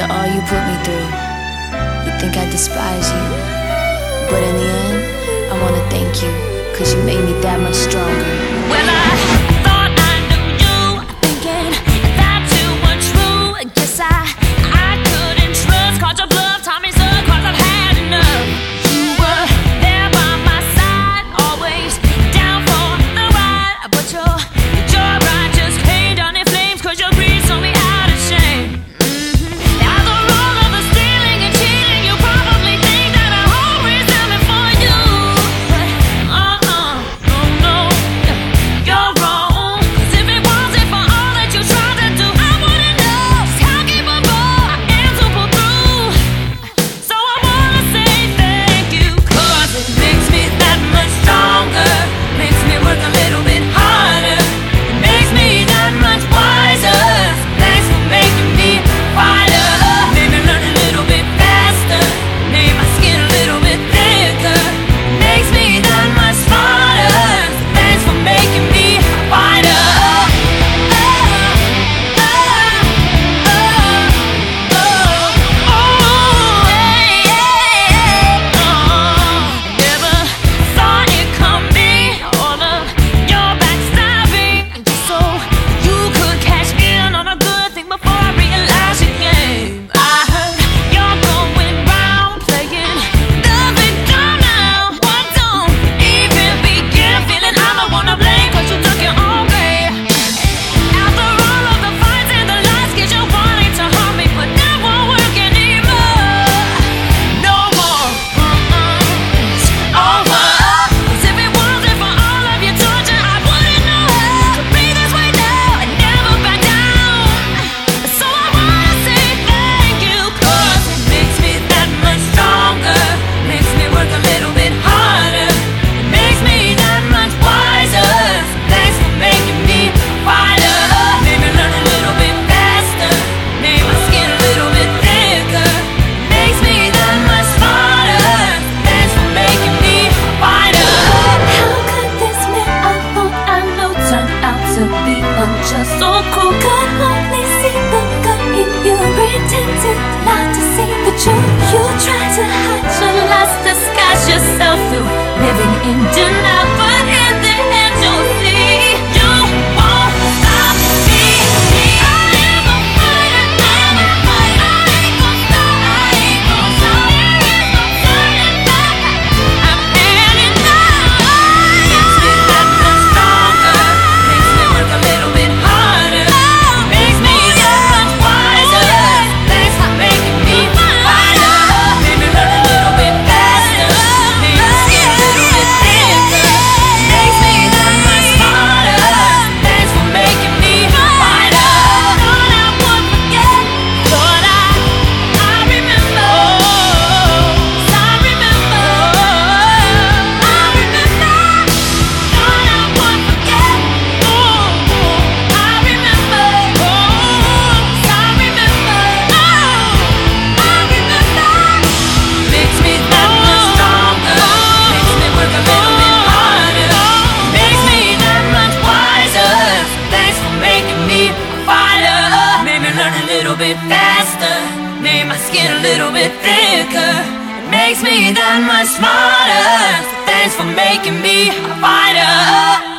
After all you put me through, you think I despise you. But in the end, I wanna thank you, 'cause you made me that much stronger. Well, I thought I knew you, thinking that you were true. Guess I couldn't trust, caught your bluff, taught me so, 'cause I've had enough. You were there by my side, always down for the ride. But your joyride just came down in flames, 'cause your greed saw me out of shame. After all of the stealing and cheating, you probably think that I always am it for you. But no, you're wrong. 'Cause if it wasn't for all that you tried to do, I wouldn't know just how capable I am to pull through. So I wanna say thank you, 'cause it makes me that much stronger, makes me work a little bit harder, it makes me that much wiser. Thanks for making me a fighter, made me learn a little bit faster, made my skin a little bit thicker, makes me that much smarter. Thanks for making me a fighter. Never saw it coming, all of your backstabbing, just so you could cash in on a good thing before I realized your game. I heard you're going round playing the victim now. What don't even begin feeling I'm the one to blame, 'cause you took your own way. After all of the fights and the lies, 'cause you're wanting to harm me, but that won't work anymore. No more, it's over. 'Cause if it wasn't for all of your torture, I wouldn't know how to breathe this way now and never back down. So I wanna say thank you, 'cause it makes me that much stronger, makes me work a little bit harder, it makes me that much wiser. Thanks for making me a fighter, made me learn a little bit faster, made my skin a little bit thicker, makes me that much smarter. Thanks for making me a fighter. How could this man I thought I know turn out to be unjust, so cruel? Could only see the good in you, pretended not to see the truth. You tried to hide your lies, disguise yourself through living in denial, but in the end you'll see you won't stop me. I am a fighter, I'm a fighter. I ain't gon' stop, I ain't gon' stop. There is no turning back, I'm heading out. Makes me that much stronger, makes me work a little bit harder, makes me that much wiser. Thanks for making me a fighter, made me learn a little bit faster, made my skin a little bit thicker, makes me that much smarter. Thanks for making me a fighter. Thought I would forget, thought I remember, I remember, thought I would forget, I remember, I remember. Makes me that much stronger, makes me work a little bit harder, makes me that much wiser. Thanks for making me a fighter, made me learn a little bit faster, made my skin a little bit thicker, it makes me that much smarter. Thanks for making me a fighter.